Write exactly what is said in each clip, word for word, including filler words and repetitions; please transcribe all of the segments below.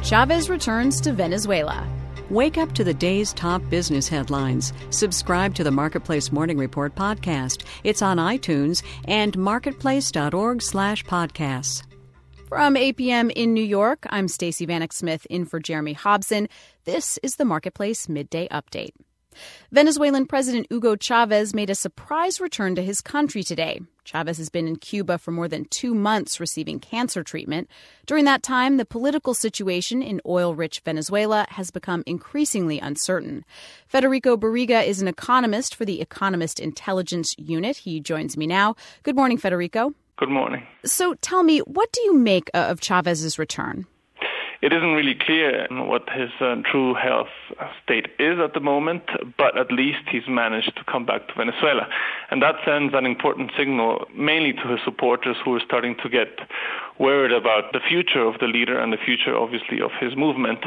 Chavez returns to Venezuela. Wake up to the day's top business headlines. Subscribe to the Marketplace Morning Report podcast. It's on iTunes and marketplace.org slash podcasts. From eight p.m. in New York, I'm Stacey Vanek Smith in for Jeremy Hobson. This is the Marketplace Midday Update. Venezuelan President Hugo Chavez made a surprise return to his country today. Chavez has been in Cuba for more than two months receiving cancer treatment. During that time, the political situation in oil-rich Venezuela has become increasingly uncertain. Federico Barriga is an economist for the Economist Intelligence Unit. He joins me now. Good morning, Federico. Good morning. So tell me, what do you make of Chavez's return? It isn't really clear what his uh, true health state is at the moment, but at least he's managed to come back to Venezuela. And that sends an important signal, mainly to his supporters who are starting to get worried about the future of the leader and the future, obviously, of his movement.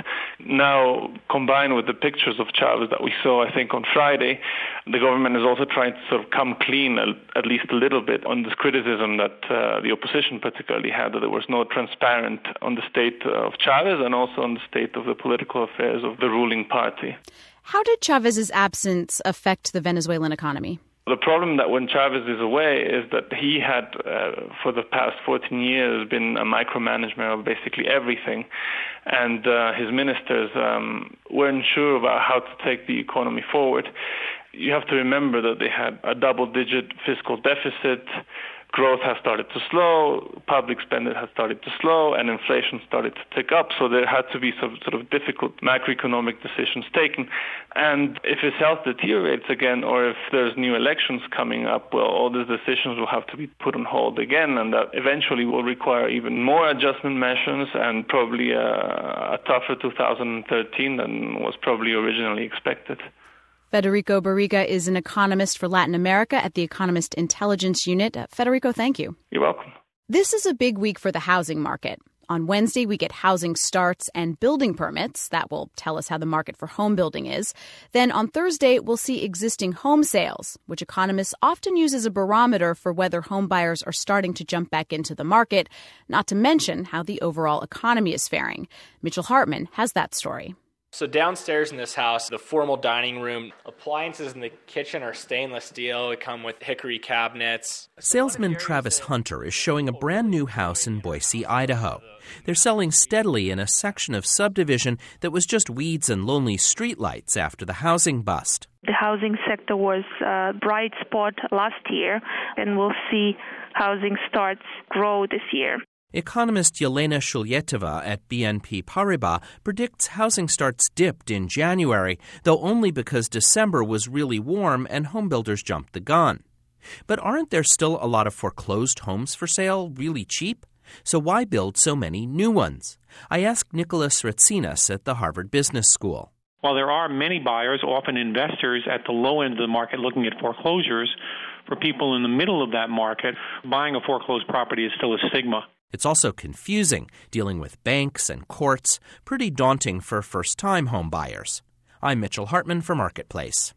Now, combined with the pictures of Chavez that we saw, I think, on Friday, the government is also trying to sort of come clean, at least a little bit, on this criticism that uh, the opposition particularly had, that there was no transparent on the state of Chavez and also on the state of the political affairs of the ruling party. How did Chavez's absence affect the Venezuelan economy? The problem that when Chavez is away is that he had, uh, for the past fourteen years, been a micromanager of basically everything. And uh, his ministers um, weren't sure about how to take the economy forward. You have to remember that they had a double-digit fiscal deficit. Growth has started to slow, public spending has started to slow, and inflation started to tick up. So there had to be some sort of difficult macroeconomic decisions taken. And if his health deteriorates again, or if there's new elections coming up, well, all these decisions will have to be put on hold again, and that eventually will require even more adjustment measures and probably a, a tougher two thousand thirteen than was probably originally expected. Federico Barriga is an economist for Latin America at the Economist Intelligence Unit. Uh, Federico, thank you. You're welcome. This is a big week for the housing market. On Wednesday, we get housing starts and building permits. That will tell us how the market for home building is. Then on Thursday, we'll see existing home sales, which economists often use as a barometer for whether home buyers are starting to jump back into the market, not to mention how the overall economy is faring. Mitchell Hartman has that story. So downstairs in this house, the formal dining room, appliances in the kitchen are stainless steel. They come with hickory cabinets. Salesman Travis Hunter is showing a brand new house in Boise, Idaho. They're selling steadily in a section of subdivision that was just weeds and lonely streetlights after the housing bust. The housing sector was a bright spot last year, and we'll see housing starts grow this year. Economist Yelena Shulyetova at B N P Paribas predicts housing starts dipped in January, though only because December was really warm and homebuilders jumped the gun. But aren't there still a lot of foreclosed homes for sale really cheap? So why build so many new ones? I asked Nicholas Ratsinas at the Harvard Business School. While there are many buyers, often investors at the low end of the market looking at foreclosures, for people in the middle of that market, buying a foreclosed property is still a stigma. It's also confusing, dealing with banks and courts, pretty daunting for first-time home buyers. I'm Mitchell Hartman for Marketplace.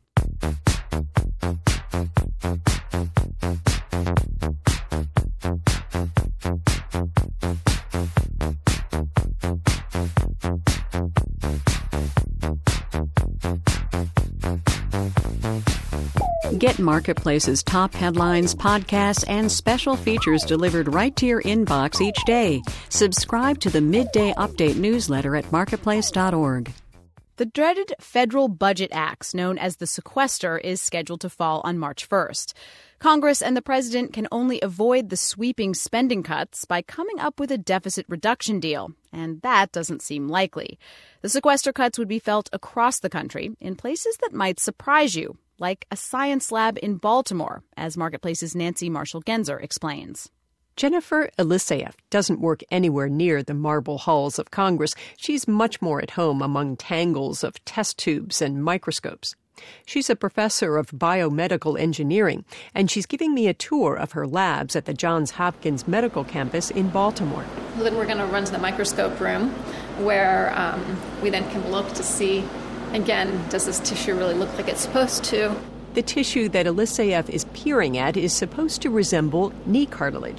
Get Marketplace's top headlines, podcasts, and special features delivered right to your inbox each day. Subscribe to the Midday Update newsletter at marketplace dot org. The dreaded federal budget axe, known as the sequester, is scheduled to fall on March first. Congress and the president can only avoid the sweeping spending cuts by coming up with a deficit reduction deal, and that doesn't seem likely. The sequester cuts would be felt across the country in places that might surprise you, like a science lab in Baltimore, as Marketplace's Nancy Marshall-Genzer explains. Jennifer Eliseyev doesn't work anywhere near the marble halls of Congress. She's much more at home among tangles of test tubes and microscopes. She's a professor of biomedical engineering, and she's giving me a tour of her labs at the Johns Hopkins Medical Campus in Baltimore. Then we're going to run to the microscope room, where um, we then can look to see, again, does this tissue really look like it's supposed to? The tissue that Eliseyev is peering at is supposed to resemble knee cartilage.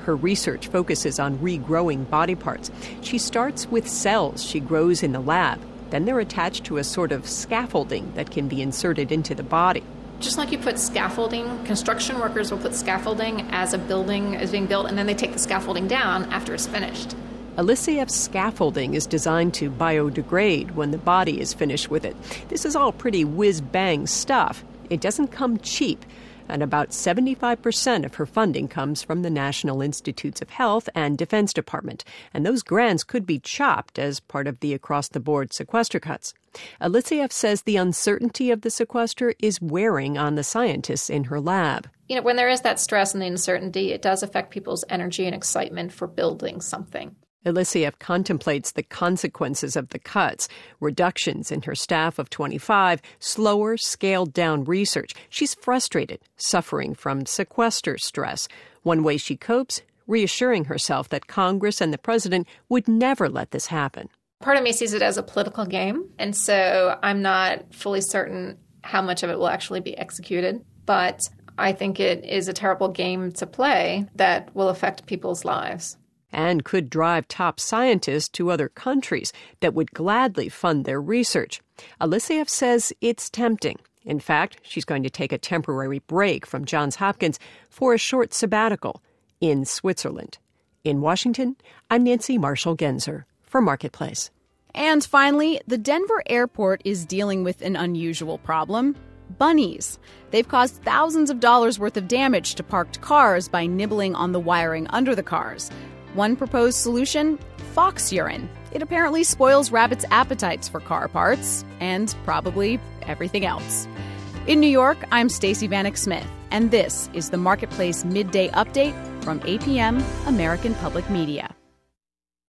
Her research focuses on regrowing body parts. She starts with cells she grows in the lab. Then they're attached to a sort of scaffolding that can be inserted into the body. Just like you put scaffolding, construction workers will put scaffolding as a building is being built, and then they take the scaffolding down after it's finished. Eliseev's scaffolding is designed to biodegrade when the body is finished with it. This is all pretty whiz-bang stuff. It doesn't come cheap, and about seventy-five percent of her funding comes from the National Institutes of Health and Defense Department, and those grants could be chopped as part of the across-the-board sequester cuts. Eliseev says the uncertainty of the sequester is wearing on the scientists in her lab. You know, when there is that stress and the uncertainty, it does affect people's energy and excitement for building something. Eliseev contemplates the consequences of the cuts, reductions in her staff of twenty-five, slower, scaled-down research. She's frustrated, suffering from sequester stress. One way she copes, reassuring herself that Congress and the president would never let this happen. Part of me sees it as a political game, and so I'm not fully certain how much of it will actually be executed. But I think it is a terrible game to play that will affect people's lives. And could drive top scientists to other countries that would gladly fund their research. Eliseev says it's tempting. In fact, she's going to take a temporary break from Johns Hopkins for a short sabbatical in Switzerland. In Washington, I'm Nancy Marshall-Genzer for Marketplace. And finally, the Denver airport is dealing with an unusual problem. Bunnies. They've caused thousands of dollars worth of damage to parked cars by nibbling on the wiring under the cars. One proposed solution, fox urine. It apparently spoils rabbits' appetites for car parts and probably everything else. In New York, I'm Stacey Vanek Smith, and this is the Marketplace Midday Update from A P M American Public Media.